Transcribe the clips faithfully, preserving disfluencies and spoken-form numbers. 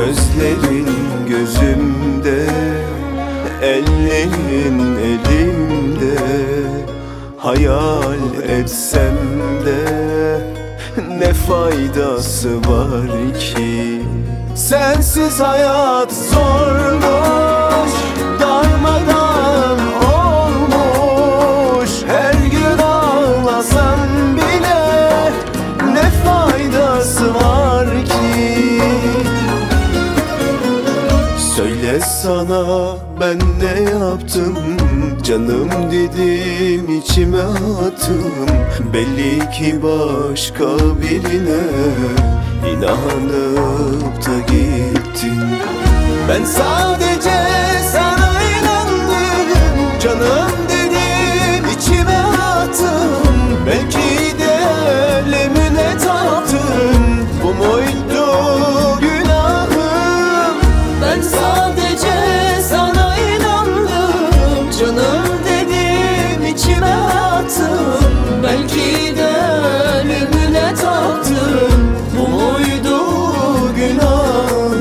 Gözlerin gözümde, ellerin elimde. Hayal etsem de ne faydası var ki? Sensiz hayat zormuş, darmadan olmuş. Her gün ağlasam bile ne faydası var ki? Söyle sana ben ne yaptım? Canım dedim içime attım. Belli ki başka birine inanıp da gittin. Ben sadece sana inandım. Canım dedim içime attım. Belki de ölümüne taptım. Bu muydu günahım? Ben sadece sana inandım. Canım dedim içime attım. Belki de ölümüne taptım. Bu muydu günahım?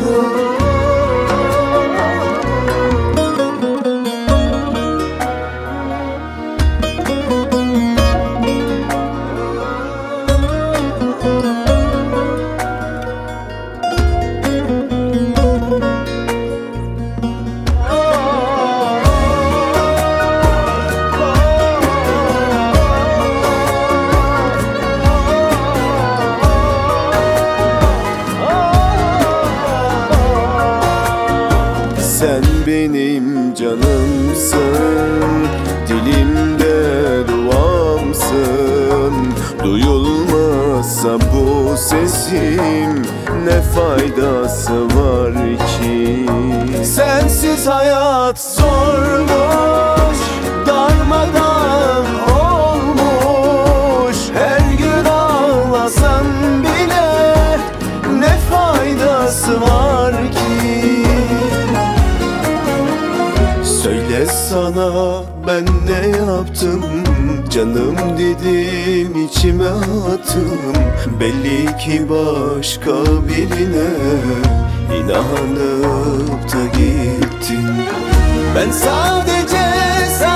Sen benim canımsın, dilimde duamsın. Duyulmazsa bu sesim ne faydası var ki? Sensiz hayat zormuş, darmadan olmuş. Her gün ağlasam bile ne faydası var ki? Söyle sana ben ne yaptım? Canım dedim içime attım. Belli ki başka birine inanıp da gittin. Ben sadece